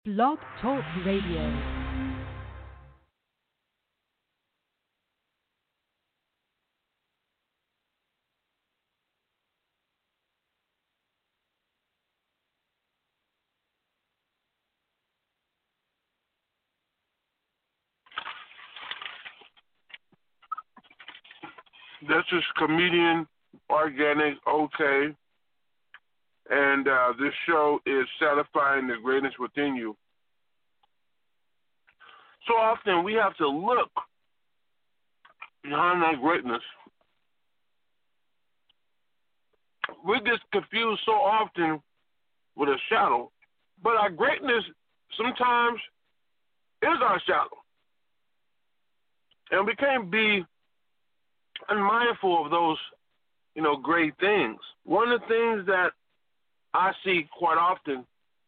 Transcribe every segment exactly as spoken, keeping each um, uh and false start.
Blog Talk Radio. This is comedian Organic OK, and uh, this show is satisfying the greatness within you. So often we have to look behind that greatness. We get confused so often with a shadow, but our greatness sometimes is our shadow. And we can't be unmindful of those, you know, great things. One of the things that I see quite often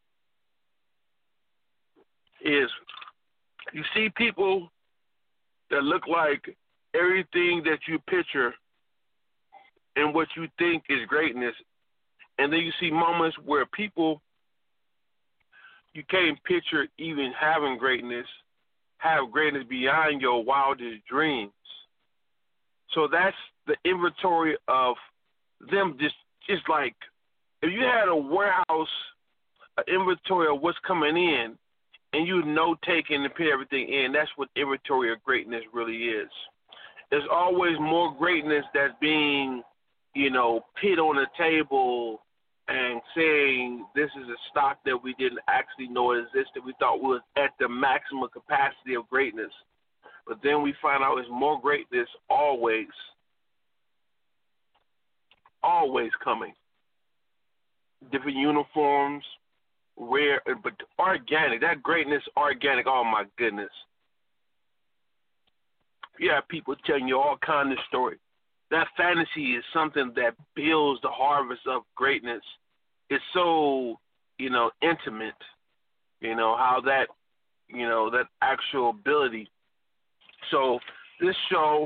is you see people that look like everything that you picture and what you think is greatness, and then you see moments where people you can't picture even having greatness, have greatness beyond your wildest dreams. So that's the inventory of them just, just like if you had a warehouse, an inventory of what's coming in, and you know taking and put everything in, that's what inventory of greatness really is. There's always more greatness that's being, you know, put on the table and saying this is a stock that we didn't actually know existed. We thought was at the maximum capacity of greatness. But then we find out there's more greatness always, always coming. Different uniforms, rare, but organic. That greatness, organic. Oh my goodness! You have people telling you all kinds of stories. That fantasy is something that builds the harvest of greatness. It's so, you know, intimate. You know how that, you know, that actual ability. So this show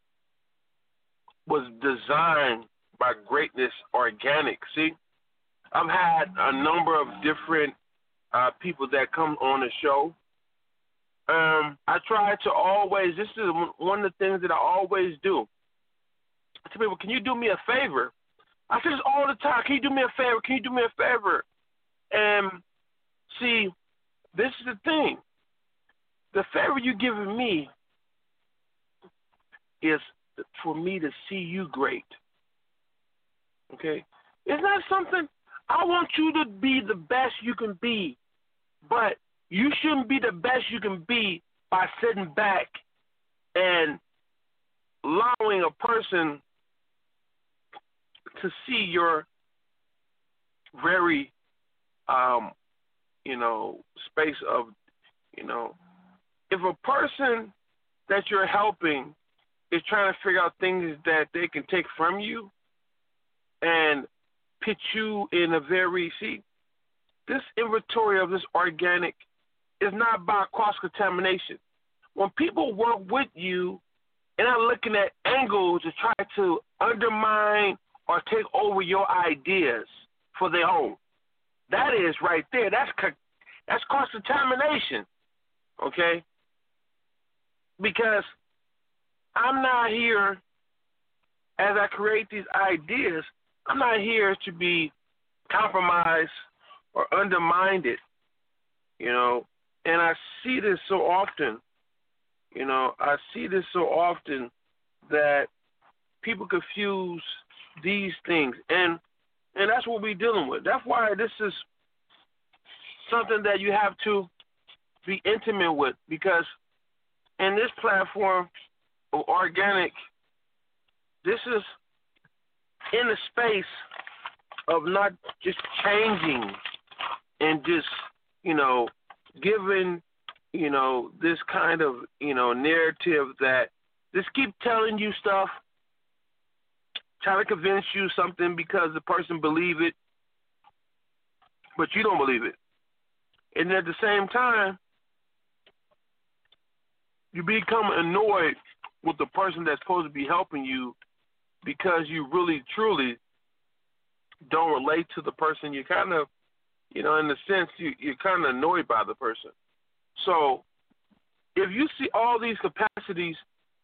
was designed by Greatness Organic. See, I've had a number of different uh, people that come on the show. Um, I try to always, this is one of the things that I always do. I tell people, can you do me a favor? I say this all the time. Can you do me a favor? Can you do me a favor? And see, this is the thing. The favor you're giving me is for me to see you great. Okay? It's not something, I want you to be the best you can be, but you shouldn't be the best you can be by sitting back and allowing a person to see your very, um, you know, space of, you know, if a person that you're helping is trying to figure out things that they can take from you and put you in a very, see, this inventory of this organic is not by cross-contamination. When people work with you and are looking at angles to try to undermine or take over your ideas for their own, that is right there. That's that's cross-contamination, okay? Because I'm not here, as I create these ideas, I'm not here to be compromised or undermined, you know. And I see this so often, you know, I see this so often that people confuse these things. And and that's what we're dealing with. That's why this is something that you have to be intimate with, because in this platform of organic, this is in the space of not just changing and just, you know, giving, you know, this kind of, you know, narrative that just keep telling you stuff, trying to convince you something because the person believe it, but you don't believe it. And at the same time, you become annoyed with the person that's supposed to be helping you because you really, truly don't relate to the person. You kind of You know, in a sense, you, you're kind of annoyed by the person. So if you see all these capacities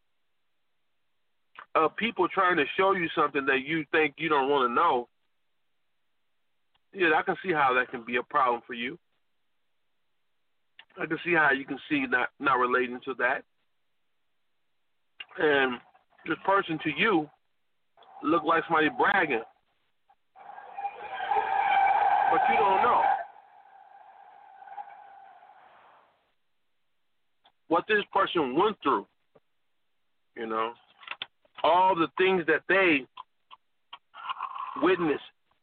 of people trying to show you something that you think you don't want to know, yeah, I can see how that can be a problem for you. I can see how you can see not, not relating to that. And this person to you look like somebody bragging. But you don't know what this person went through, you know, all the things that they witnessed.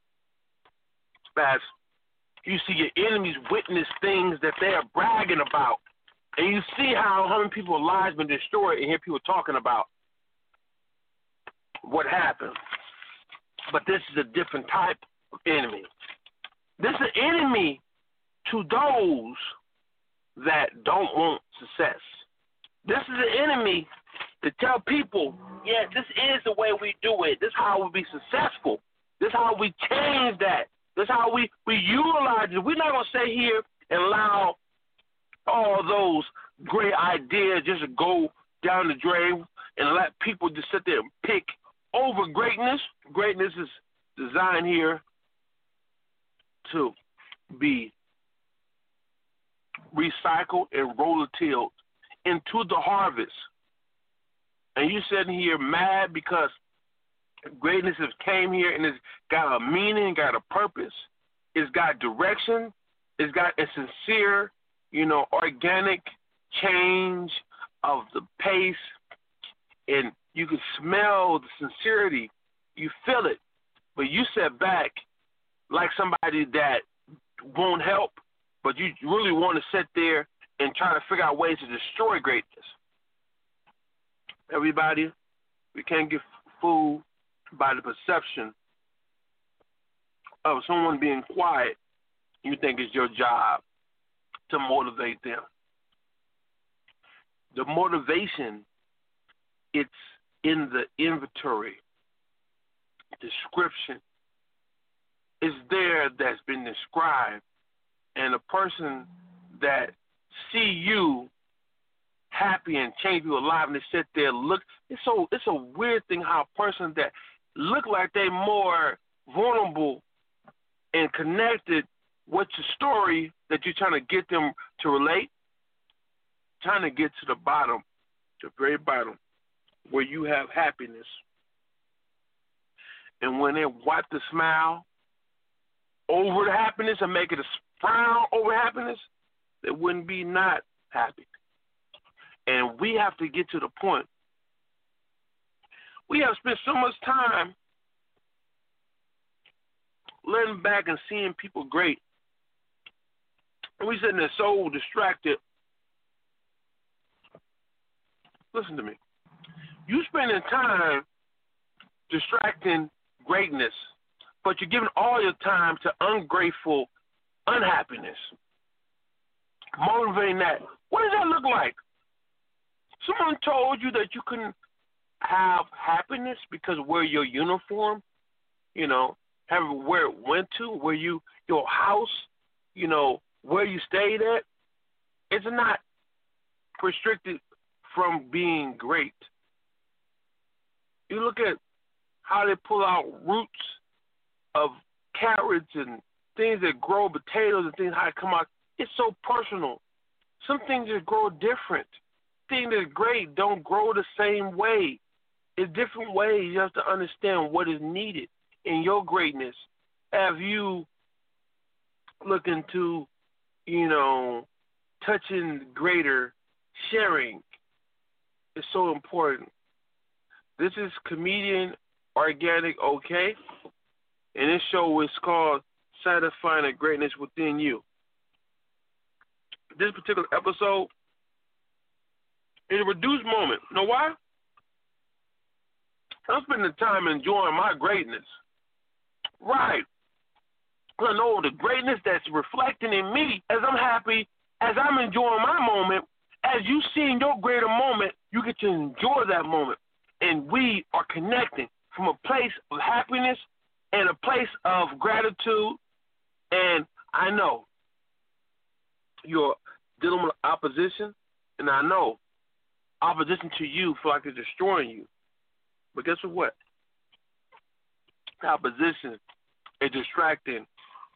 As you see your enemies witness things that they are bragging about, and you see how, how many people's lives been destroyed, and hear people talking about what happened. But this is a different type of enemy. This is an enemy to those that don't want success. This is an enemy to tell people, yeah, this is the way we do it. This is how we be successful. This is how we change that. This is how we, we utilize it. We're not going to sit here and allow all those great ideas just to go down the drain and let people just sit there and pick over greatness. Greatness is designed here to be recycled and roller-tilled into the harvest. And you sitting here mad because greatness has came here and it's got a meaning, got a purpose, it's got direction, it's got a sincere, you know, organic change of the pace, and you can smell the sincerity, you feel it, but you sit back like somebody that won't help, but you really want to sit there and try to figure out ways to destroy greatness. Everybody, we can't get fooled by the perception of someone being quiet. You think it's your job to motivate them. The motivation, it's in the inventory, description. It's there that's been described, and a person that see you happy and change you alive, and they sit there look. It's so it's a weird thing how a person that look like they more vulnerable and connected with your story that you're trying to get them to relate, trying to get to the bottom, the very bottom, where you have happiness. And when they wipe the smile over the happiness and make it a frown over happiness, they wouldn't be not happy. And we have to get to the point. We have spent so much time letting back and seeing people great. And we sitting there so distracted. Listen to me. You spending time distracting greatness, but you're giving all your time to ungrateful unhappiness. Motivating that. What does that look like? Someone told you that you couldn't have happiness because wear your uniform, you know, have where it went to, where you, your house, you know, where you stayed at. It's not restricted from being great. You look at how they pull out roots of carrots and things that grow, potatoes and things, how they come out. It's so personal. Some things just grow different. Things that's great don't grow the same way. It's different ways. You have to understand what is needed in your greatness. Have you look into, you know, touching greater, sharing is so important. This is Comedian Organic OK, and this show is called Satisfying the Greatness Within You. This particular episode is a reduced moment. You know why? I'm spending time enjoying my greatness. Right. I know the greatness that's reflecting in me as I'm happy, as I'm enjoying my moment. As you see in your greater moment, you get to enjoy that moment. And we are connecting from a place of happiness and a place of gratitude. And I know you're dealing with opposition, and I know opposition to you feel like it's destroying you. But guess what? The opposition is distracting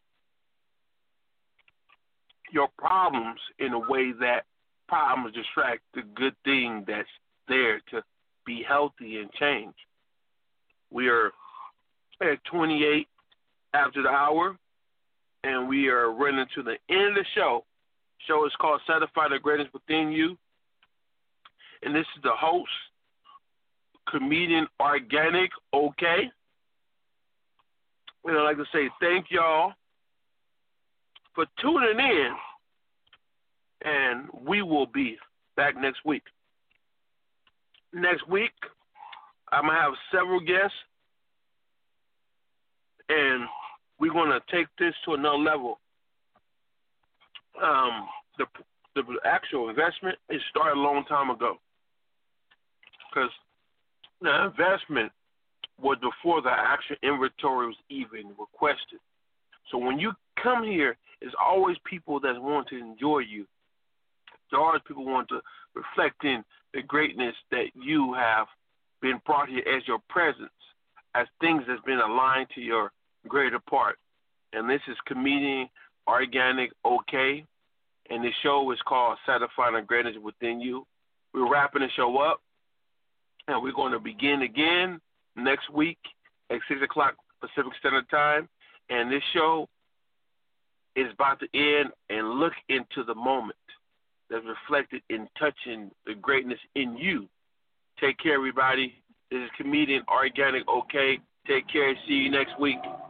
your problems in a way that problems distract the good thing that's there to be healthy and change. We are at twenty-eight after the hour, and we are running to the end of the show. The show is called Satisfy the Greatness Within You, and this is the host, comedian Organic OK. And I'd like to say thank y'all for tuning in, and we will be back next week. Next week, I'm going to have several guests, and we're going to take this to another level. Um, the, the actual investment, it started a long time ago, because the investment was before the actual inventory was even requested. So when you come here, there's always people that want to enjoy you. There are always people who want to reflect in the greatness that you have been brought here as your presence, as things that's been aligned to your greater part. And this is comedian Organic OK, and the show is called Satisfying the Greatness Within You. We're wrapping the show up, and we're going to begin again next week at six o'clock Pacific Standard Time. And this show is about to end, and look into the moment that's reflected in touching the greatness in you. Take care, everybody. This is comedian Organic OK. Take care. See you next week.